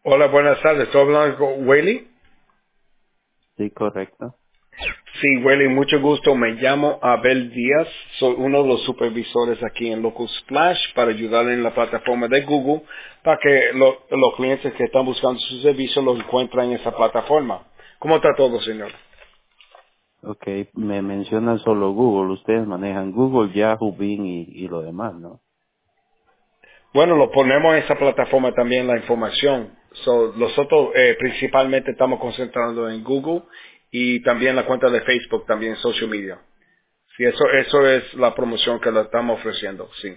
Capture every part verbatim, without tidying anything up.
Hola, buenas tardes. ¿Estoy hablando con Wiley? Sí, correcto. Sí, Wiley, mucho gusto. Me llamo Abel Díaz. Soy uno de los supervisores aquí en Local Splash para ayudar en la plataforma de Google para que lo- los clientes que están buscando su servicio lo encuentren en esa plataforma. ¿Cómo está todo, señor? Ok, me mencionan solo Google. Ustedes manejan Google, Yahoo, Bing y, y lo demás, ¿no? Bueno, lo ponemos en esa plataforma también la información. So, nosotros eh, principalmente estamos concentrando en Google y también la cuenta de Facebook, también social media. Sí, eso, eso es la promoción que le estamos ofreciendo, sí.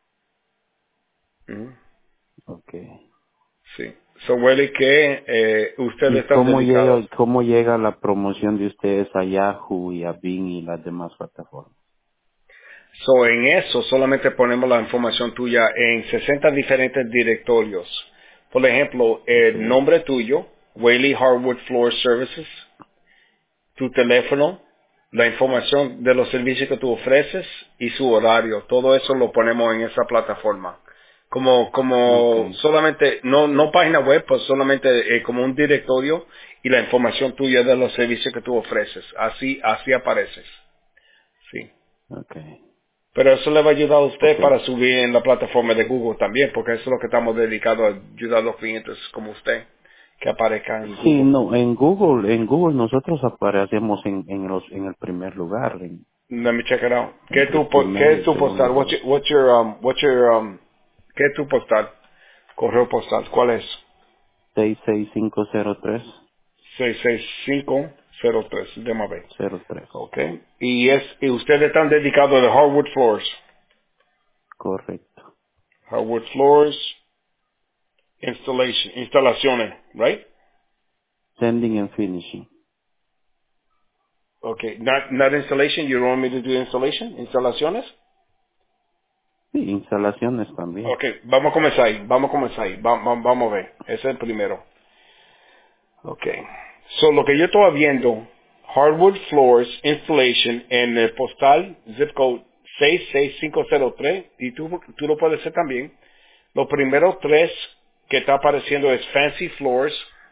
Ujú. Ok. Sí. So, huele que eh, ustedes ¿Y están cómo dedicados. llega, cómo llega la promoción de ustedes a Yahoo y a Bing y las demás plataformas? So, en eso solamente ponemos la información tuya en sesenta diferentes directorios. Por ejemplo, Ok, el nombre tuyo, Whaley Hardwood Floor Services, tu teléfono, la información de los servicios que tú ofreces y su horario. Todo eso lo ponemos en esa plataforma. Como, ok, como solamente, no, no página web, pues solamente eh, como un directorio y la información tuya de los servicios que tú ofreces. Así, así apareces. Sí. ok, Pero eso le va a ayudar a usted ok. para subir en la plataforma de Google también, porque eso es lo que estamos dedicados a ayudar a los clientes como usted que aparezcan en Sí, Google. no, en Google, en Google nosotros aparecemos en, en los, en el primer lugar, en, Let me check it out. ¿Qué es entre el tu, po- primer qué y es el tu segundo postal? What's lugar. your, what's your, um, what's your, um, ¿qué es tu postal? Correo postal. ¿Cuál es? seis seis cinco cero tres seis seis cinco cero tres. Déjame ver. cero tres. Ok. Y es, y ustedes están dedicados a hardwood floors. Correcto. Hardwood floors, installation, instalaciones, right? Sending and finishing. Okay. Not, not installation. You don't want me to do installation? Instalaciones? Sí, instalaciones también. Ok. Vamos a comenzar ahí. Vamos a comenzar ahí. Va- va- vamos a ver. Ese es el primero. Okay. So, lo que yo estaba viendo, hardwood floors installation en el postal zip code seis seis cinco cero tres, y tú, tú lo puedes hacer también. Los primeros tres que está apareciendo es fancy floors,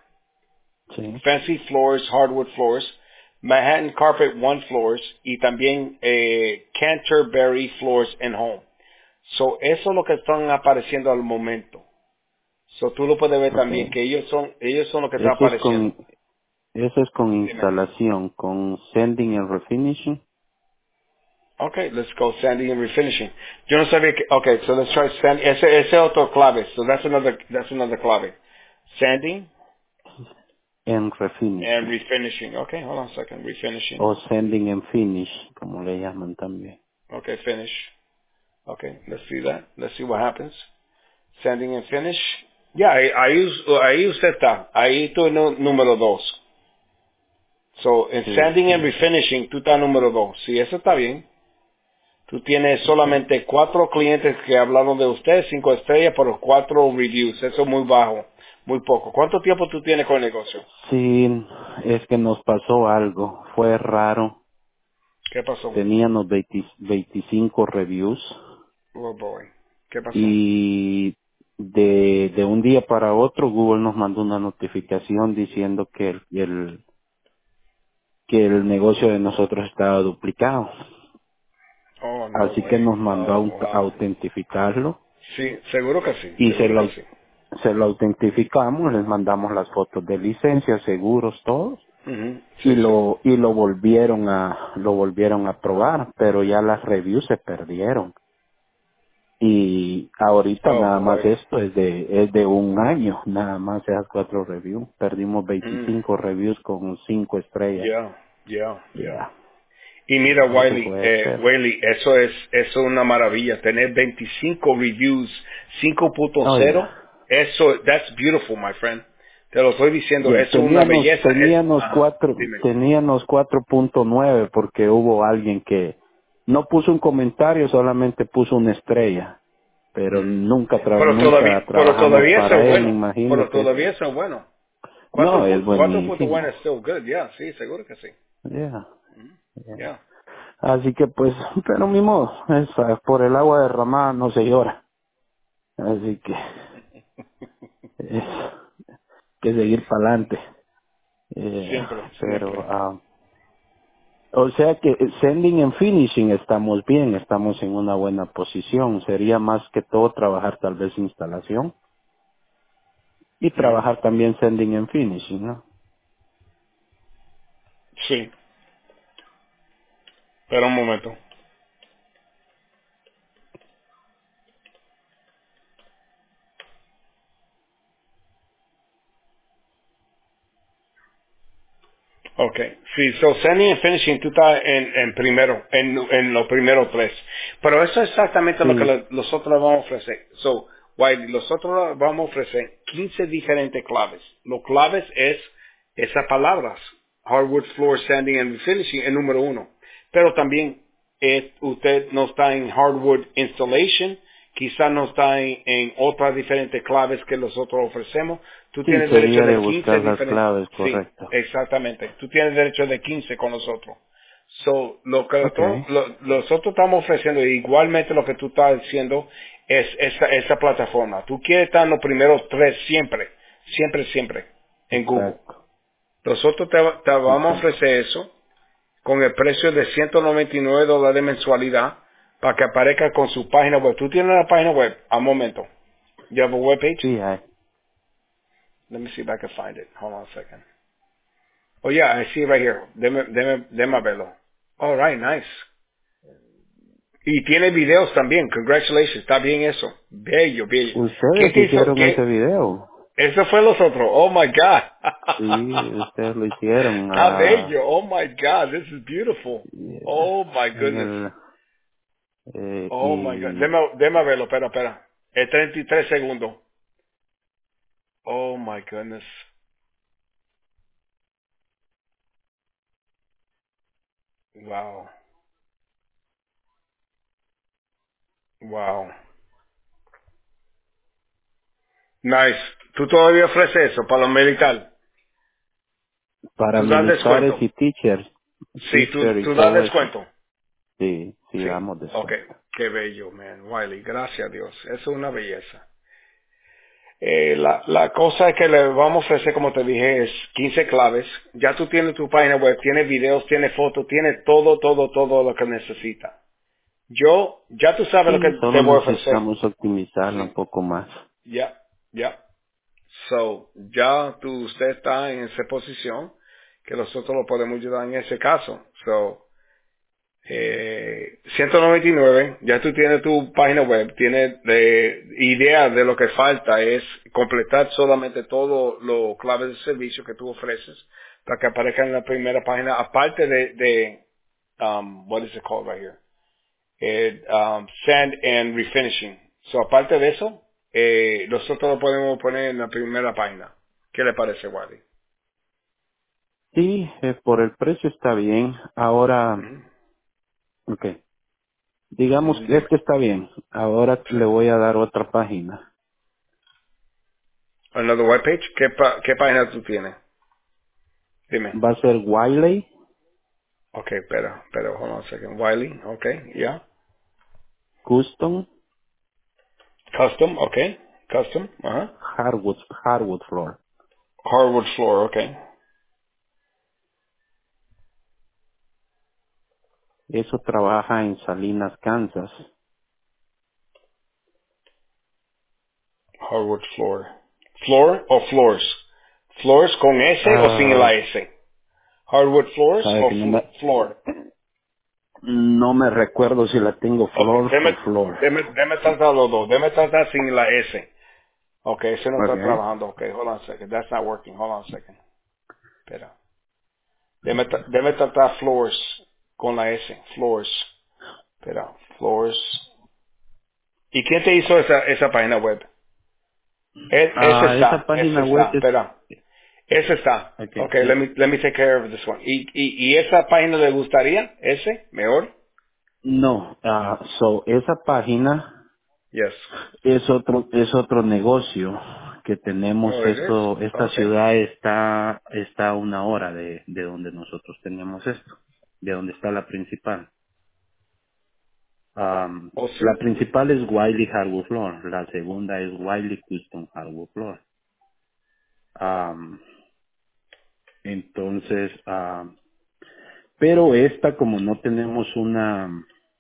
Sí. fancy floors, hardwood floors, Manhattan carpet one floors y también eh, Canterbury floors and home. So, eso es lo que están apareciendo al momento. So, tú lo puedes ver también Okay. que ellos son, ellos son los que están Eso es apareciendo. con eso es con Dime. instalación, con sending and refinishing. Okay, let's go sanding and refinishing. Yo no sabía que, okay, so let's try sanding. Ese, ese otro clave. So that's another, that's another clave. Sanding And and refinishing. refinishing. Okay, hold on a second. Refinishing. O sending and finish, como le llaman también. Okay, finish. Okay, let's see that. Let's see what happens. Sanding and finish. Ya, ahí, ahí, us- ahí usted está. Ahí tú nu- número dos. So, en Sí, sanding and sí. refinishing, tú estás número dos. Sí, eso está bien. Tú tienes Okay. solamente cuatro clientes que hablaron de usted, cinco estrellas, pero cuatro reviews. Eso es muy bajo, muy poco. ¿Cuánto tiempo tú tienes con el negocio? Sí, es que nos pasó algo, fue raro. ¿Qué pasó? Teníamos veinte veinticinco reviews Oh boy. ¿Qué pasó? y de, de un día para otro Google nos mandó una notificación diciendo que el, el que el negocio de nosotros estaba duplicado. Oh, no Así que way. nos mandó a Oh, aut- a wow. autentificarlo Sí, seguro que sí, y se seguro lo, que au- sí. se lo autentificamos, les mandamos las fotos de licencia, seguros, todos Ujú, y sí, sí. lo y lo volvieron a lo volvieron a probar, pero ya las reviews se perdieron y ahorita Oh nada más boy. esto es de es de un año, nada más esas cuatro reviews, perdimos Mm, veinticinco reviews con cinco estrellas. yeah, yeah, yeah. Ya, Y mira, ya, eso Wiley, fue eh, feo. Wiley, eso es, eso es una maravilla. Tener veinticinco reviews cinco punto Oh, cero, ya. eso, that's beautiful, my friend. Te lo estoy diciendo, Ya, eso es una teníamos, belleza. Es, teníamos ajá, cuatro, dime. teníamos cuatro punto nueve porque hubo alguien que no puso un comentario, solamente puso una estrella, pero Mm. nunca tra- Pero todavía, nunca pero trabajamos todavía eso para es él, bueno. Pero imagínese. todavía eso es bueno. No, Cuatro, es pu- cuatro punto uno buenísimo. es still good, yeah, sí, seguro que sí. Ya, Mm, ya. yeah. Así que pues, pero mi modo, es, ah, por el agua derramada no se llora. Así que, eso. que seguir para adelante. Eh, Siempre, pero, siempre. ah, o sea que sending and finishing estamos bien, estamos en una buena posición. Sería más que todo trabajar tal vez instalación y Ujú. trabajar también sending and finishing, ¿no? Sí, pero un momento. Okay, sí, so sending and finishing tú estás en, en primero, en, en los primeros tres. Pero eso es exactamente lo que Sí, lo- nosotros vamos a ofrecer. So, Wiley, nosotros vamos a ofrecer quince diferentes claves. Los claves es esas palabras. Hardwood floor sanding and finishing, el número uno. Pero también eh, usted no está en hardwood installation, quizás no está en, en otras diferentes claves que nosotros ofrecemos. Tú sí, tienes derecho sería de de quince buscar las diferentes. claves, Sí, correcto. exactamente. Tú tienes derecho de quince con nosotros. So, lo que nosotros, Okay, lo- nosotros estamos ofreciendo, igualmente lo que tú estás diciendo, es esa, esa plataforma. Tú quieres estar en los primeros tres siempre, siempre, siempre, en Google. exacto, Nosotros te, te vamos a exacto. ofrecer eso con el precio de ciento noventa y nueve dólares de mensualidad para que aparezca con su página web. ¿Tú tienes una página web? A momento. You have a web page? Sí, hay. Let me see if I can find it. Hold on a second. Oh yeah, I see it right here. Deme, deme, deme verlo. All right, nice. Y tiene videos también. Congratulations. Está bien eso. Bello, bello. ¿Qué Ustedes te hizo? hicieron ese ¿Qué? video. Eso fue los otros. Oh my God. Sí, ustedes lo hicieron Está ah, bello. Oh my God. This is beautiful. yeah, Oh my en goodness. el eh, Oh my God. y Deme, deme verlo. Espera, espera. Es treinta y tres segundos. Oh my goodness. Wow. Wow. Nice. ¿Tú todavía ofreces eso para los militares? para ¿Tú das militares descuento? y teachers, Sí, tú, teacher y tú das todo eso. descuento. Sí, sí Sí. damos Ok. descuento. Qué bello, man. Wiley, gracias a Dios. Eso es una belleza. Eh, la, la cosa que le vamos a ofrecer, como te dije, es quince claves. Ya tú tienes tu página web, tienes videos, tienes fotos, tienes todo, todo, todo lo que necesitas. Yo, ya tú sabes lo Sí, que te solo voy a ofrecer. necesitamos optimizarla un Sí. poco más. Ya, ya. So, ya tú, usted está en esa posición que nosotros lo podemos ayudar en ese caso. So, eh, ciento noventa y nueve, ya tú tienes tu página web, tienes de, idea de lo que falta es completar solamente todo lo claves de servicio que tú ofreces para que aparezca en la primera página, aparte de, de um, what is it called right here? Eh, um, sand and refinishing. So, aparte de eso, eh, nosotros lo podemos poner en la primera página. ¿Qué le parece, Wally? Sí, eh, por el precio está bien. Ahora, Ujú. ok, digamos Mm, que Dime. este está bien. Ahora Sí. le voy a dar otra página. Another webpage. ¿Qué, pa- ¿Qué página tú tienes? Dime. Va a ser Wiley Okay, espera, espera, hold on a second. Wiley, okay, yeah. Custom Custom, okay. Custom, uh-huh. Hardwood, Hardwood Floor. Hardwood floor, okay. Eso trabaja en Salinas, Kansas. Hardwood floor. Floor o floors? Floors con S o sin la Ah, S? Hardwood floors sabe o que no fl- me, floor? no me recuerdo si la tengo Okay, floor o déme, floor. déme, déme tratar los dos. Déme tratar sin la S. Okay, ese no está Okay. trabajando. Okay, hold on a second. That's not working. Hold on a second. Espera. Déme, tra- déme tratar floors con la S. Floors. Espera. Floors. ¿Y quién te hizo esa, esa página web? E- ese Ah, esa está, ese página web está, es, espera. Ese está. okay, Okay, let es, me, let me take care of this one. ¿Y, y, y esa página le gustaría? ¿Ese? ¿Mejor? no, ah, so, esa página Yes. es otro, es otro negocio que tenemos. Oh, it is. Esto, esta Okay. ciudad está, está a una hora de, de donde nosotros teníamos esto, de donde está la principal. Am, Oh, la sí. principal es Wiley Hardwood Floor, la segunda es Wiley Custom Hardwood Floor. Am, entonces, am, pero esta como no tenemos una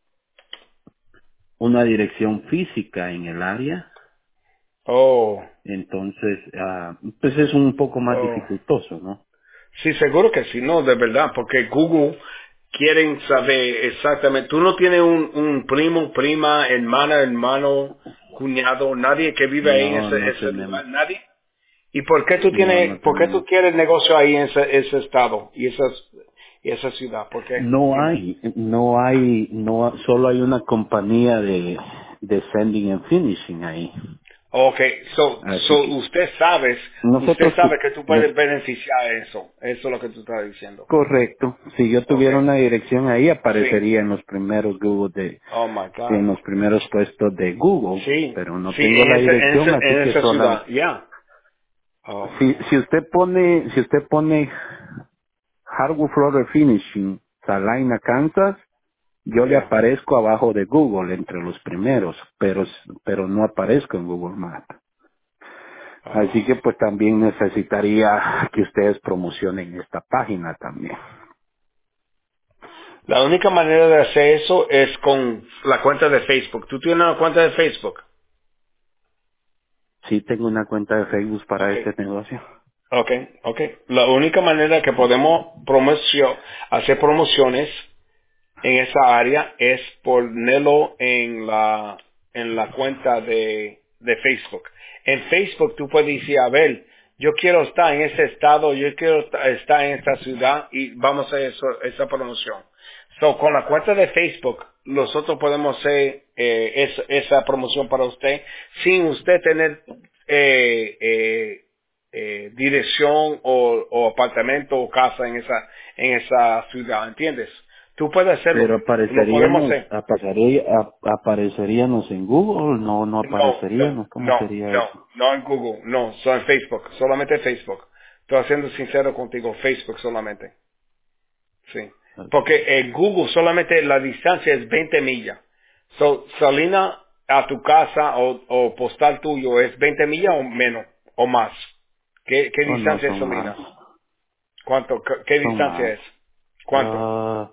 una dirección física en el área, Oh, entonces ah, pues es un poco más oh. dificultoso, ¿no? Sí, seguro que sí, no, de verdad, porque Google quieren saber exactamente. Tú no tienes un, un primo, prima, hermana, hermano, cuñado, nadie que vive ahí en No, ese, no ese lugar, tenemos, nadie. ¿Y por qué tú no, tienes, no por qué tú tenemos. quieres negocio ahí en ese, ese estado y esas, y esa ciudad? ¿Por qué? No Dime. hay, no hay, no, solo hay una compañía de, de sending and finishing ahí. Okay, so, Así so que usted sabe, usted nosotros, sabe tu- que tú nos, puedes beneficiar eso. Eso es lo que tú estás diciendo. correcto, si yo tuviera Okay. una dirección ahí Sí. aparecería en los primeros Google de, Oh my en God. los primeros puestos de Google, Sí, pero no sí, tengo en la ese, en ese, dirección, así en que esa sola, ciudad, ya. Oh si, man. si usted pone, si usted pone Hardwood Floor Finishing, Salina, Kansas, yo le Ya. aparezco abajo de Google entre los primeros, pero, pero no aparezco en Google Maps. Oh. Así que pues también necesitaría que ustedes promocionen esta página también. La única manera de hacer eso es con la cuenta de Facebook. ¿Tú tienes una cuenta de Facebook? Sí tengo una cuenta de Facebook para Okay. este negocio. Okay, okay. La única manera que podemos promocio- hacer promociones en esa área es ponerlo en la en la cuenta de, de Facebook. En Facebook tú puedes decir, a ver, yo quiero estar en ese estado, yo quiero esta- estar en esta ciudad y vamos a hacer eso- esa promoción. So, con la cuenta de Facebook, nosotros podemos hacer eh, es- esa promoción para usted sin usted tener eh, eh, eh, dirección o, o apartamento o casa en esa en esa ciudad, ¿entiendes? Tú puedes hacerlo, Pero lo podemos apareceríamos, hacer. aparecería, ap- apareceríamos en Google, no, no No, no, apareceríamos, ¿cómo no, sería no, eso? no en Google, no, solo en Facebook, solamente Facebook. Estoy siendo sincero contigo, Facebook solamente, sí. Porque en Google solamente la distancia es veinte millas. So, Salina a tu casa o, o postal tuyo es veinte millas o menos, o más. ¿Qué, qué Oh, no, distancia es son más, Salina? ¿Cuánto? ¿Qué, qué son distancia más. es? ¿Cuánto? Ah,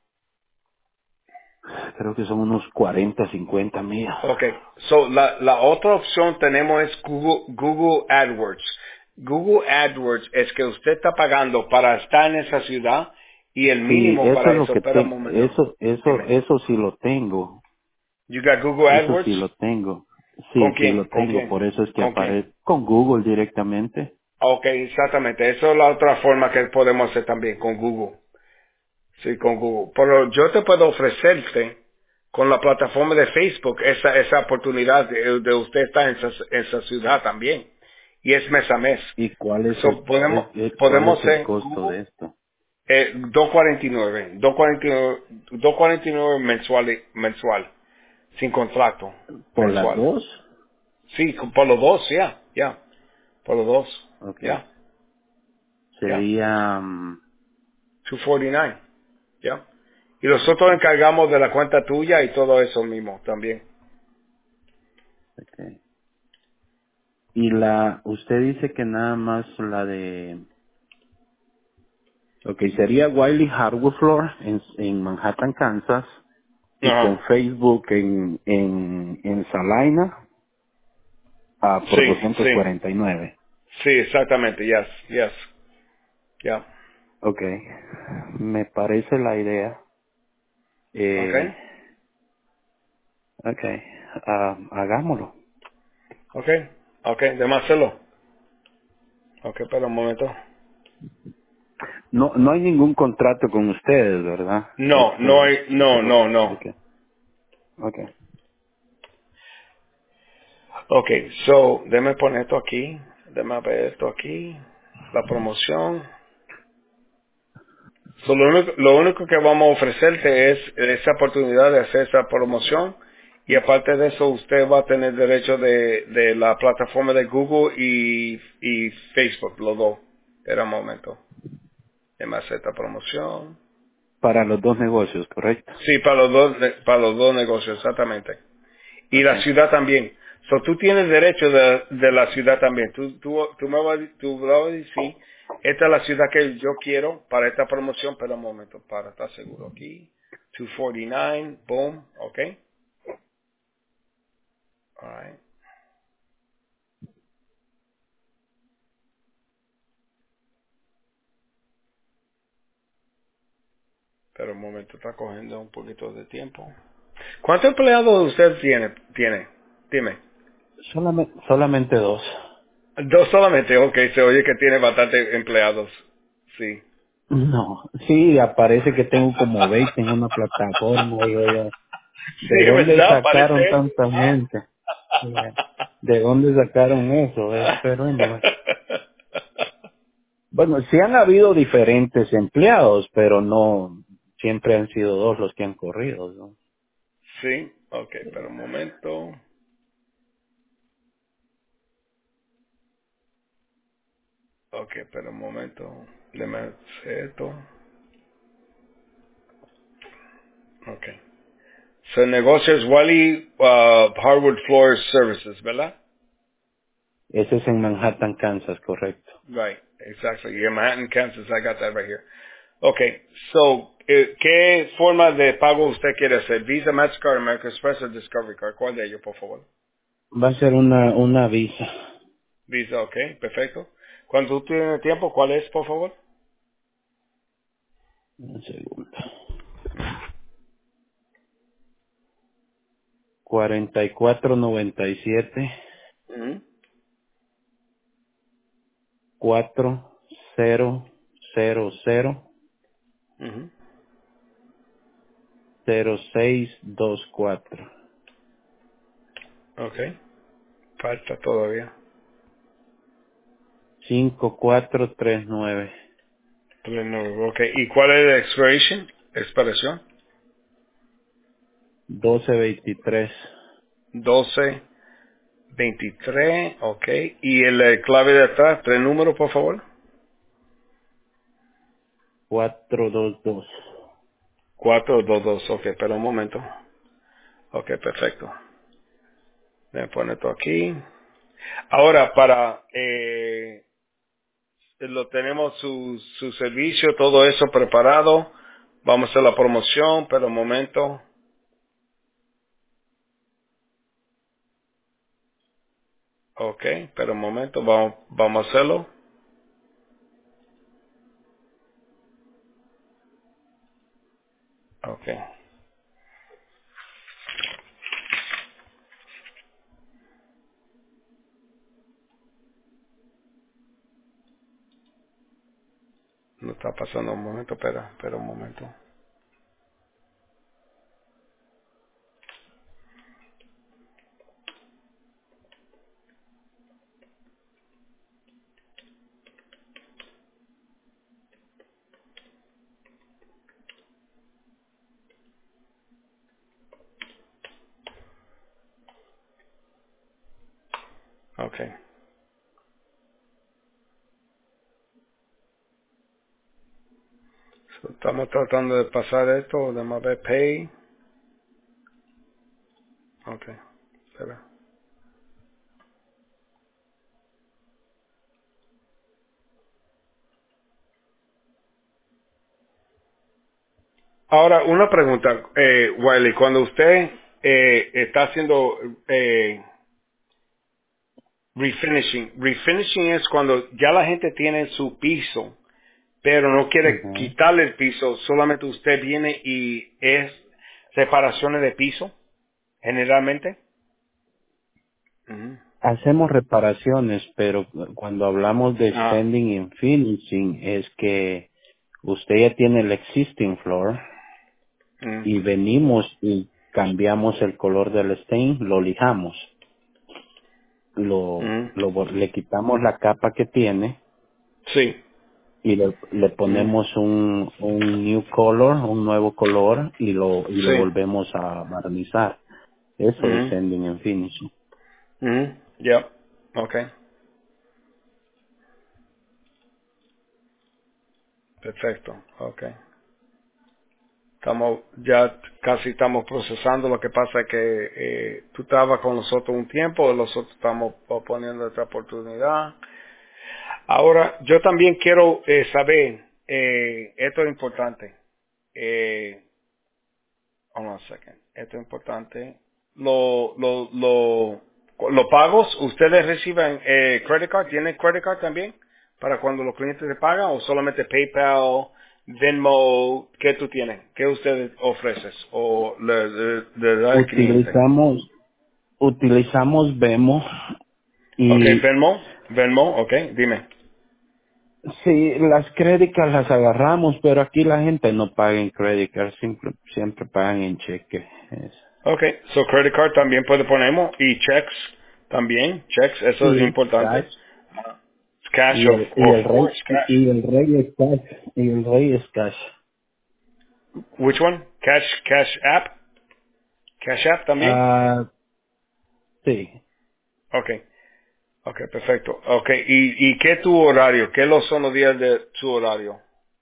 creo que son unos cuarenta, cincuenta millas. Okay, so la, la otra opción tenemos es Google, Google AdWords. Google AdWords es que usted está pagando para estar en esa ciudad y el Sí, mínimo eso para es lo eso. que Espera un tengo, momento. eso, eso, Dime. eso sí lo tengo, You got Google eso AdWords? sí lo tengo. Sí, ¿Con sí lo quién? ¿Con tengo, quién? por eso es que ¿Con quién? aparece con Google directamente. Okay, exactamente. Eso es la otra forma que podemos hacer también con Google. Sí, con Google. Pero yo te puedo ofrecerte con la plataforma de Facebook esa, esa oportunidad de, de usted estar en esa, en esa ciudad también. Y es mes a mes. ¿Y cuál es el, So, podemos, es- es- cuál podemos es el hacer costo Google de esto? eh, dos cuarenta y nueve, dos cuarenta y nueve, dos cuarenta y nueve mensual, mensual, sin contrato, ¿Por las mensual. dos? Sí, por los dos, ya, ya, por los dos, Okay. ya, ya, Sería, mm, doscientos cuarenta y nueve, ya. Y nosotros encargamos de la cuenta tuya y todo eso mismo también. okay. Y la, usted dice que nada más la de, okay, sería Wiley Hardwood Floor en, en Manhattan, Kansas, y con Ajá. Facebook en, en, en Salina, ah, por Sí, doscientos sí, cuarenta y nueve. sí, exactamente, yes, yes, ya. Okay. Me parece la idea. Okay, Eh, okay. Ah, hagámoslo. okay, okay, déjame hacerlo. Okay, espera un momento. No, no hay ningún contrato con ustedes, ¿verdad? No, no Esto, hay, esto no, lo, no, no. okay, okay. Ok, so, déme poner esto aquí, déme ver esto aquí, la promoción. So, lo, único, lo único que vamos a ofrecerte es esa oportunidad de hacer esa promoción y aparte de eso usted va a tener derecho de, de la plataforma de Google y, y Facebook, los dos. Espera un momento, déme hacer esta promoción. Para los dos negocios, ¿correcto? Sí, para los dos, ne- para los dos negocios, exactamente. Y la Okay, ciudad también. So, tú tienes derecho de, de la ciudad también. Tú, tú, tú me vas, tú me vas a decir, esta es la ciudad que yo quiero para esta promoción, pero un momento, para estar seguro aquí. doscientos cuarenta y nueve, boom, ok. Alright. Pero un momento, está cogiendo un poquito de tiempo. ¿Cuántos empleados usted tiene? Tiene, dime. Solamente, solamente dos. Dos solamente, ok, se oye que tiene bastantes empleados. Sí. No, sí, aparece que tengo como veinte en una plataforma. Digo yo, Sí, ¿de es dónde verdad, sacaron parece. tanta gente? Yeah. ¿De dónde sacaron eso? Eh, Pero anyway. Bueno, sí han habido diferentes empleados, pero no siempre han sido dos los que han corrido, ¿no? Sí, ok, pero un momento. Ok, pero un momento. Déjame hacer esto. Ok. So, negocio es Wally uh, Hardwood Floor Services, ¿verdad? Ese es en Manhattan, Kansas, correcto. Right, exactly. Yeah, Manhattan, Kansas, I got that right here. Okay, so, eh, ¿qué forma de pago usted quiere hacer? Visa, Mastercard, American Express o Discovery Card? ¿Cuál de ellos, por favor? Va a ser una, una visa. Visa, ok, perfecto. Cuando tú tienes tiempo, ¿cuál es, por favor? Un segundo. Ujú, cuarenta y cuatro noventa y siete ujú, cuatro cero cero cero ujú. cero seis dos cuatro Ok, falta todavía. cinco cuatro tres nueve Pleno, ok, ¿y cuál es la expiration? Expiración. doce veintitrés doce veintitrés, ok. ¿Y el eh, clave de atrás? ¿Tres números, por favor? cuatro dos dos. cuatro dos dos, ok, espera un momento. Ok, perfecto. Voy a poner esto aquí. Ahora, para, eh, lo tenemos su, su servicio, todo eso preparado. Vamos a hacer la promoción, pero un momento. Ok, pero un momento, vamos, vamos a hacerlo. Ok, no está pasando un momento, espera, espera un momento. Ok, so, estamos tratando de pasar esto, de mover pay. Ok, espera. Ahora, una pregunta, eh, Wiley, cuando usted eh, está haciendo eh, refinishing, refinishing es cuando ya la gente tiene su piso, pero no quiere Ujú. quitarle el piso, solamente usted viene y es reparaciones de piso, generalmente. Ujú. Hacemos reparaciones, pero cuando hablamos de Ah, extending and finishing es que usted ya tiene el existing floor mm, y venimos y cambiamos el color del stain, lo lijamos, lo, mm, lo bo- le quitamos la capa que tiene sí, y le, le mm, ponemos un, un new color, un nuevo color y lo, y lo sí, volvemos a barnizar. Eso es mm, sanding and finishing. mm, ya, okay, perfecto, okay. Estamos, ya casi estamos procesando. Lo que pasa es que eh, tú estabas con nosotros un tiempo, nosotros estamos poniendo otra oportunidad. Ahora, yo también quiero eh, saber, eh, esto es importante. Eh, hold on a second. Esto es importante. Lo, lo, lo, los pagos, ¿ustedes reciben eh, credit card? ¿Tienen credit card también? Para cuando los clientes se pagan, o solamente PayPal, Venmo, ¿qué tú tienes? ¿Qué ustedes ofreces? ¿O le, le- le da al cliente? Utilizamos, utilizamos Vemo Ok, y Venmo, Venmo, ok, dime. sí, las créditos las agarramos, pero aquí la gente no paga en créditos, siempre, siempre pagan en cheque. Es- Ok, so credit card también puede ponemos, y checks también, checks, eso es sí, importante. cash. Cash Y of, el, y of el rey, course, y, cash. y el rey es cash, y el rey es cash. Which one? Cash, cash app? Cash app también? Ah, sí. Okay, okay, perfecto. Okay, ¿y, y qué tu horario? ¿Qué los son los días de tu horario?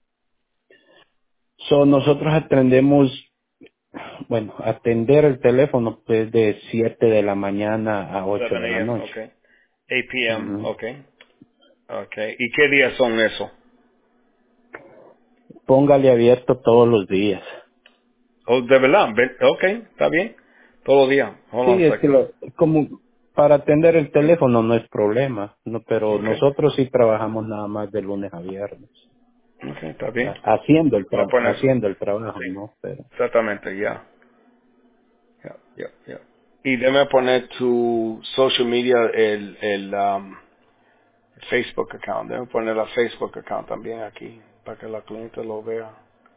So, nosotros atendemos, bueno, atender el teléfono pues de siete de la mañana a ocho de seven la a m, noche. okay. eight p m, Ujú. okay. Okay, ¿y qué días son eso? Póngale abierto todos los días. Oh, de verdad, Ve- okay, está bien. Todo día. Hold on Sí, a es que second. lo, como para atender el teléfono no es problema, no, pero Okay, nosotros sí trabajamos nada más de lunes a viernes. okay, está bien. Ha- Haciendo el Voy a tra poner eso. haciendo el trabajo, Sí, ¿no? Pero exactamente, ya. Ya, ya, ya. Y déme poner tu social media, el, el um, Facebook account. Déme poner la Facebook account también aquí, para que la cliente lo vea.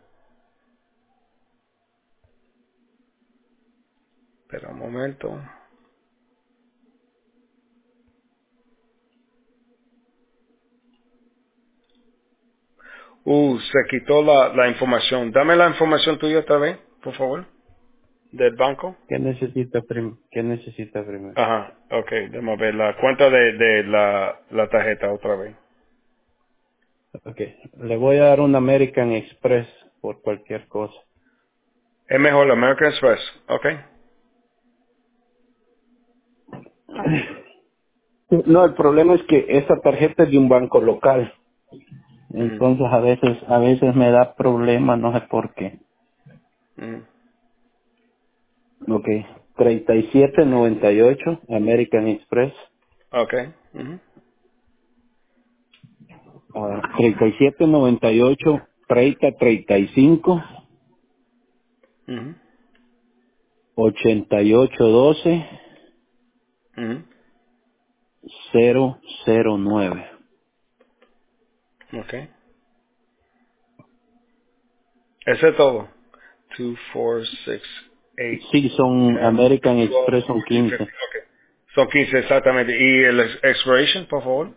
Espera un momento. Uh, se quitó la, la información. Dame la información tuya otra vez, por favor, del banco. ¿qué necesita prim qué necesita primero? Ajá, ok, déjame ver la cuenta de, de la, la tarjeta otra vez. Okay, le voy a dar un American Express por cualquier cosa. Es mejor la American Express, ok. No, el problema es que esta tarjeta es de un banco local. Ujú, Entonces a veces, a veces me da problema, no sé por qué. ujú, Ok, treinta y siete noventa y ocho American Express. ok. Ujú, Ah, treinta y siete noventa y ocho treinta treinta y cinco ujú, ochenta y ocho doce ujú. cero cero nueve. Ok. Eso es todo. two, four, six, eight, Sí, son ten, American twelve, Express son fourteen, quince. fifteen. Ok. Son quince exactamente. ¿Y el ex- expiration, por favor?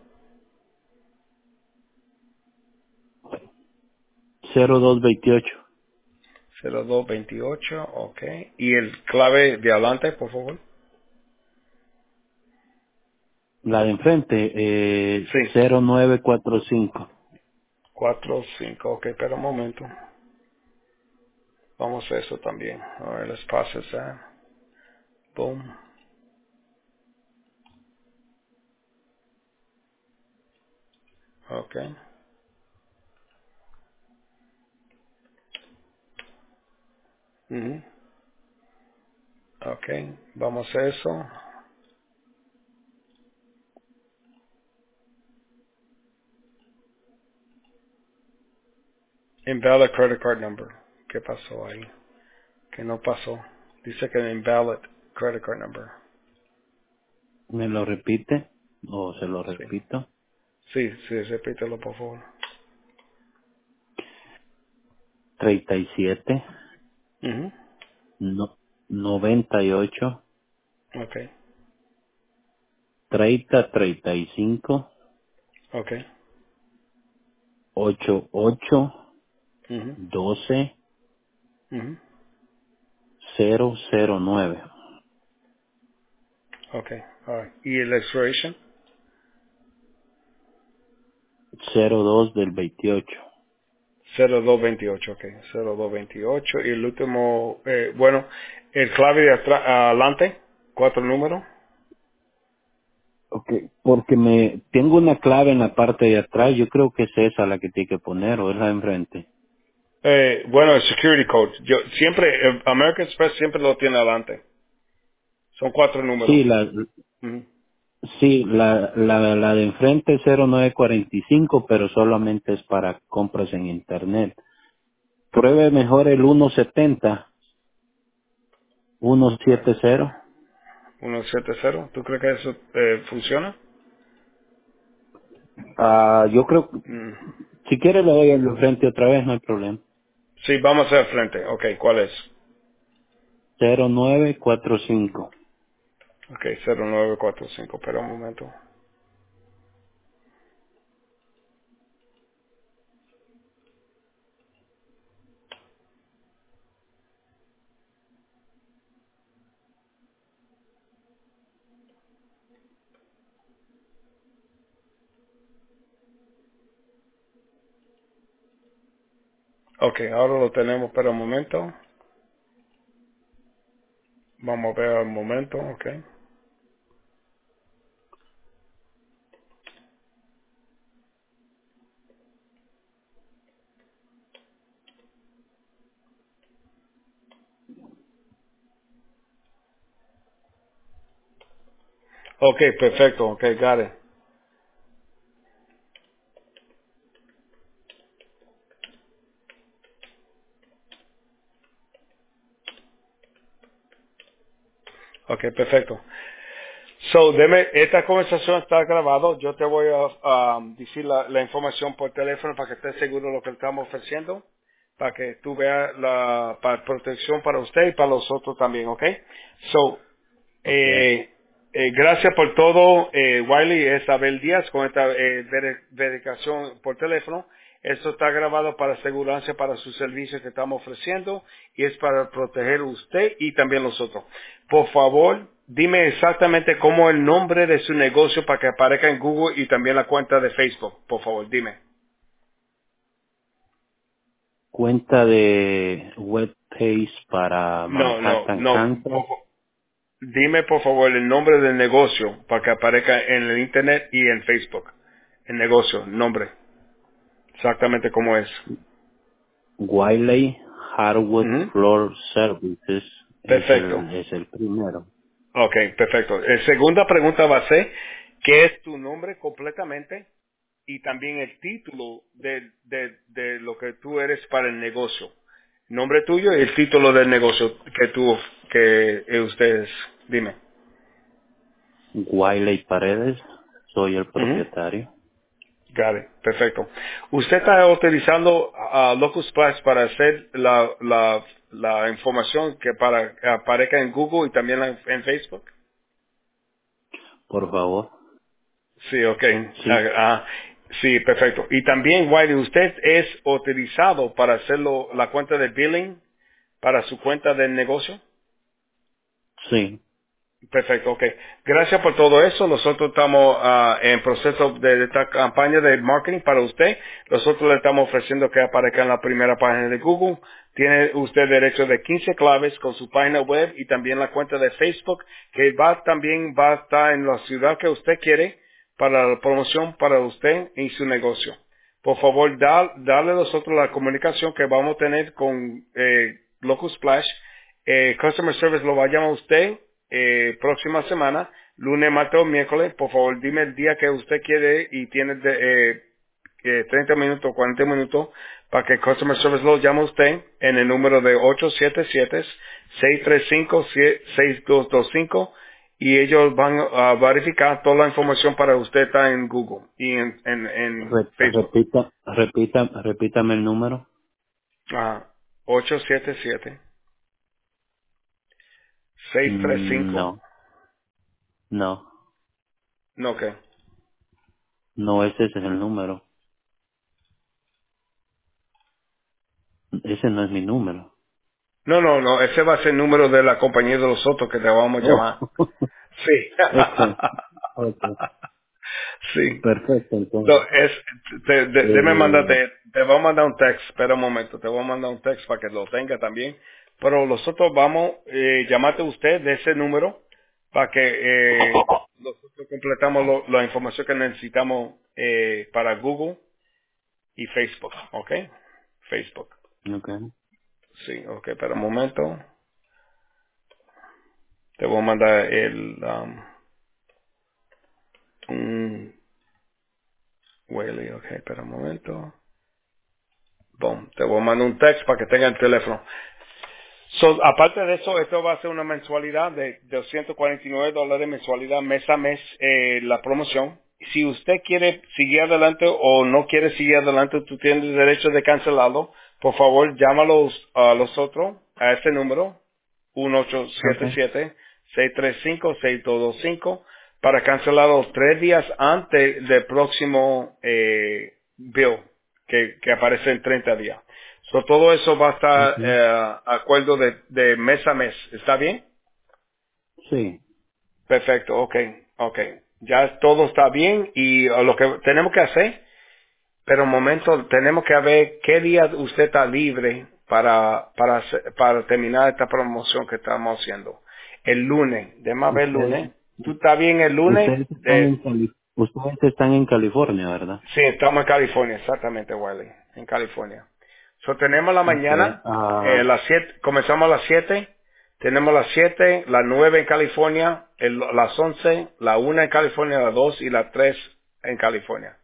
cero dos veintiocho. cero dos veintiocho, ok. ¿Y el clave de adelante, por favor? La de enfrente, eh, Sí. cero nueve cuatro cinco. cuatro, cinco, ok, espera un momento. Vamos a eso también. A ver, let's process that. Boom. Ok. Ujú. Ok, vamos a eso. Invalid credit card number. ¿Qué pasó ahí? ¿Qué no pasó? Dice que invalid credit card number. ¿Me lo repite? ¿O se lo Sí. repito? Sí, sí, repítelo, por favor. treinta y siete Ujú. no, noventa y ocho Ok, treinta treinta y cinco ok. ocho ocho Ujú. doce Ujú. cero cero nueve. Ok, alright. ¿Y el expiration? cero dos del veintiocho. cero dos veintiocho, ok. cero dos veintiocho. Y el último, eh, bueno, el clave de atrás, adelante, cuatro números. Ok, porque me tengo una clave en la parte de atrás, yo creo que es esa la que tiene que poner o es la de enfrente. Eh, bueno, el security code. Yo siempre, eh, American Express siempre lo tiene adelante. Son cuatro números. Sí, la Ujú. sí, la la la de enfrente es cero nueve cuarenta y cinco, pero solamente es para compras en internet. Pruebe mejor el uno setenta, uno Okay. setenta. ciento setenta. ¿Tú crees que eso eh, funciona? Ah, yo creo, Mm. si quiere le doy el de frente otra vez, no hay problema. Sí, vamos a hacer frente. Ok, ¿cuál es? cero nueve cuatro cinco. Ok, cero nueve cuatro cinco. Espera un momento. Ok, ahora lo tenemos. Espera un momento. Vamos a ver al momento. Ok. Ok, perfecto. Ok, got it. Ok, perfecto. So, deme, esta conversación está grabado. Yo te voy a um, decir la, la información por teléfono para que estés seguro de lo que estamos ofreciendo, para que tú veas la para protección para usted y para los otros también, ¿ok? So, Okay. eh, eh, gracias por todo, eh, Wiley, es Abel Díaz con esta eh, veri- verificación por teléfono. Esto está grabado para aseguranza para sus servicios que estamos ofreciendo y es para proteger usted y también los otros. Por favor, dime exactamente cómo es el nombre de su negocio para que aparezca en Google y también la cuenta de Facebook. Por favor, dime. Cuenta de webpage para No, no, Manhattan no. Kansas. Por fa- dime por favor el nombre del negocio para que aparezca en el internet y en Facebook. El negocio, nombre. Exactamente como es. Wiley Hardwood Ujú. Floor Services es Perfecto. el es el primero. Ok, perfecto. La segunda pregunta va a ser, ¿qué es tu nombre completamente? Y también el título de, de, de lo que tú eres para el negocio. Nombre tuyo y el título del negocio que tú, que eh, ustedes, dime. Wiley Paredes, soy el Ujú. propietario. Got it. Perfecto. ¿Usted está utilizando a Locus Plus para hacer la, la, la información que para que aparezca en Google y también en en Facebook? Por favor. Sí, ok. Ah, Sí, ah, sí, perfecto. Y también, Wiley, ¿usted es autorizado para hacerlo la cuenta de billing para su cuenta del negocio? sí. Perfecto, ok. Gracias por todo eso. Nosotros estamos ah, en proceso de esta campaña de marketing para usted. Nosotros le estamos ofreciendo que aparezca en la primera página de Google. Tiene usted derecho de quince claves con su página web y también la cuenta de Facebook, que va también va a estar en la ciudad que usted quiere para la promoción para usted y su negocio. Por favor, da- dale a nosotros la comunicación que vamos a tener con eh, Locus Splash. Eh, Customer Service lo va a llamar a usted eh, próxima semana, lunes, martes o miércoles. Por favor, dime el día que usted quiere y tiene de, eh, eh, treinta minutos, cuarenta minutos para que Customer Service lo llame a usted en el número de ocho siete siete, seis tres cinco, seis dos dos cinco y ellos van a verificar toda la información para usted está en Google y en, en, en Re- Facebook. repita, repita, repítame el número. Ah, ocho siete siete, seis tres Mm, cinco. No, no, No, ¿qué? no, ese es el número. Ese no es mi número. No, no, no, ese va a ser el número de la compañía de los otros que te vamos a Oh, llamar. Sí. okay, okay. Sí. Perfecto, No, entonces. es, te, de, déme Eh, mandarte, te voy a mandar un text, espera un momento, te voy a mandar un text para que lo tenga también. Pero nosotros vamos eh, llamarte usted de ese número para que eh, nosotros completamos lo- la información que necesitamos eh, para Google y Facebook, ¿ok? Facebook. ok. Sí, ok, espera un momento. Te voy a mandar el, um, un, Whaley, ok, espera un momento. Boom, te voy a mandar un text para que tenga el teléfono. So, aparte de eso, esto va a ser una mensualidad de doscientos cuarenta y nueve dólares mensualidad mes a mes, eh, la promoción. Si usted quiere seguir adelante o no quiere seguir adelante, tú tienes el derecho de cancelarlo. Por favor, llámalos a los otros, a este número, uno ocho Ok. siete siete, seis tres cinco, seis dos dos cinco, para cancelarlo tres días antes del próximo eh, bill, que, que aparece en treinta días. So, todo eso va a estar Ok. eh, acuerdo de, de mes a mes. ¿Está bien? Sí. Perfecto, ok, ok. Ya todo está bien y eh, lo que tenemos que hacer, pero un momento, tenemos que ver qué día usted está libre para, para, hacer- para terminar esta promoción que estamos haciendo. El lunes, déjame ver el Ustedes, lunes. ¿Tú estás bien el lunes? ustedes están De, en Cali- ustedes están en California, ¿verdad? sí, estamos en California, exactamente, Wiley, en California. So, tenemos la Okay. mañana, eh, Ah, las siete, comenzamos a las siete, tenemos las siete, las nueve en California, el- las once, la una en California, las dos y las tres en California.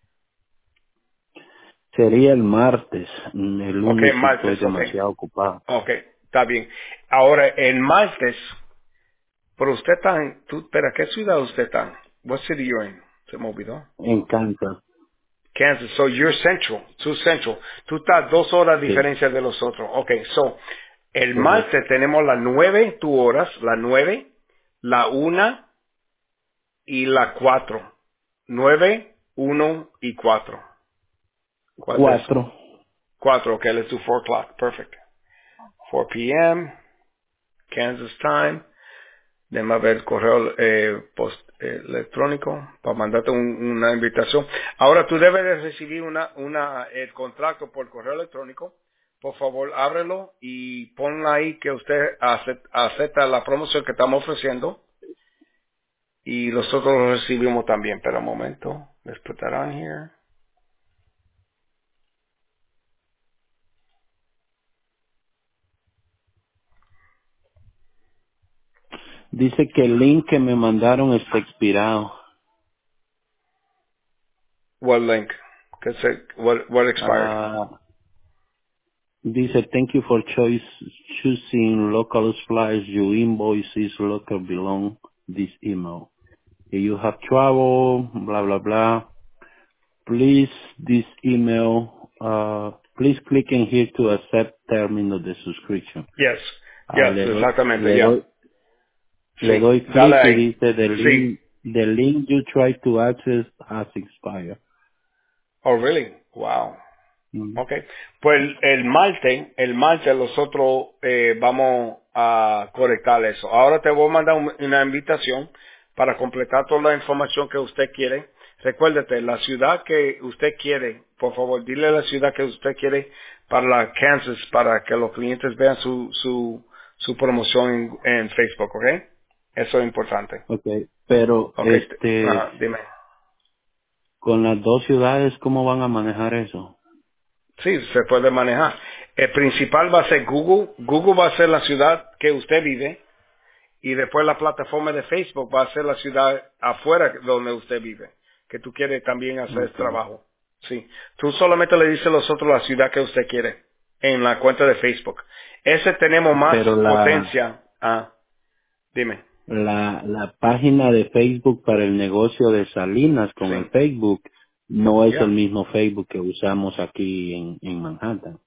sería el martes. Mm, El Ok, lunes estoy martes, ok. demasiado ocupado. Ok, está bien. Ahora, el martes, pero usted está en, tú, espera, ¿qué ciudad usted está en? What city you in? Se me olvidó. En Kansas. Kansas, so you're central, tú central. Tú estás dos horas de Sí, diferencia de los otros. Ok, so, el correcto. martes tenemos las nueve, tu horas, la nueve, la una y la cuatro. Nueve, uno y cuatro. ¿Cuál de eso? Cuatro. Cuatro, ok, let's do four o'clock, perfect. four p m, Kansas time. Déjame ver el correo eh, post, eh, electrónico para mandarte un- una invitación. Ahora tú debes de recibir una, una, el contrato por correo electrónico. Por favor, ábrelo y ponla ahí que usted acepta, acepta la promoción que estamos ofreciendo y nosotros lo recibimos también. Espera un momento. Let's put that on here. Dice que el link que me mandaron está expirado. What link? Que se- What, what expired? Ah, dice, thank you for choice, choosing local supplies. Your invoices local belong this email. If you have trouble, blah, blah, blah. Please, this email, uh, please click in here to accept terms of the subscription. Yes. Ah, Yes, le doy, exactamente, le ya. doy, le Sí, doy dale clic y ahí. dice the Sí. link, the link you try to access has expired. Oh, really? Wow. Mm. Ok, pues el, el martes, el martes nosotros eh, vamos a correctar eso. Ahora te voy a mandar un- una invitación para completar toda la información que usted quiere. Recuérdate, la ciudad que usted quiere, por favor, dile la ciudad que usted quiere para la Kansas, para que los clientes vean su, su, su promoción en, en Facebook, ¿ok? Eso es importante. Okay, pero Ok, te- este, ajá, dime. con las dos ciudades, ¿cómo van a manejar eso? Sí, se puede manejar. El principal va a ser Google. Google va a ser la ciudad que usted vive y después la plataforma de Facebook va a ser la ciudad afuera donde usted vive, que tú quieres también hacer Okay. trabajo. Sí. Tú solamente le dices a los otros la ciudad que usted quiere en la cuenta de Facebook. Ese tenemos más Pero la, potencia. Ah, dime. la, la página de Facebook para el negocio de Salinas con el Sí. Facebook no es el Ya. mismo Facebook que usamos aquí en, en Manhattan.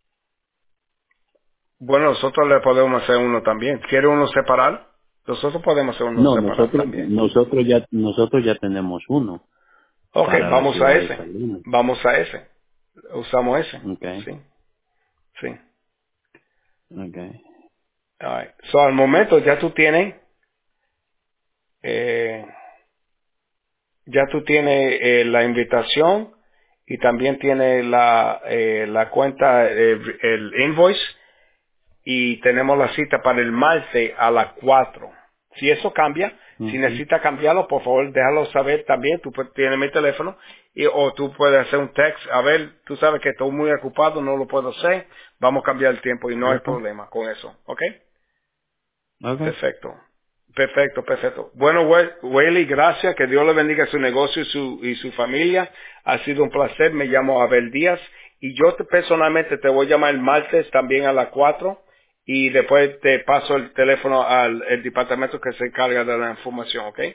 Bueno, nosotros le podemos hacer uno también. ¿Quiere uno separar? Nosotros podemos hacer uno No, separar nosotros, también. nosotros ya, nosotros ya tenemos uno Ok, para la vamos a ciudad de ese. Salinas. Vamos a ese. Usamos ese. Okay, Sí, sí. okay. Alright. So, al momento ya tú tienes, eh, Ya tú tienes eh, la invitación y también tienes la, eh, la cuenta, eh, el invoice, y tenemos la cita para el martes a las cuatro. Si eso cambia, si Ujú. necesita cambiarlo, por favor, déjalo saber también. Tú pu- tienes mi teléfono y, o tú puedes hacer un text. A ver, tú sabes que estoy muy ocupado, no lo puedo hacer. Vamos a cambiar el tiempo y no hay Okay. problema con eso. ¿Ok? Okay. Perfecto. Perfecto, perfecto. Bueno, We- Welly, gracias. Que Dios le bendiga su negocio y su, y su familia. Ha sido un placer. Me llamo Abel Díaz. Y yo te- personalmente te voy a llamar el martes también a las cuatro. Y después te paso el teléfono al el departamento que se encarga de la información, ¿ok?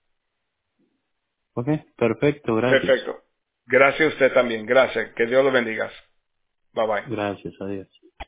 Okay. Perfecto, gracias. Perfecto. Gracias a usted también. Gracias. Que Dios lo bendiga. Bye bye. Gracias, adiós.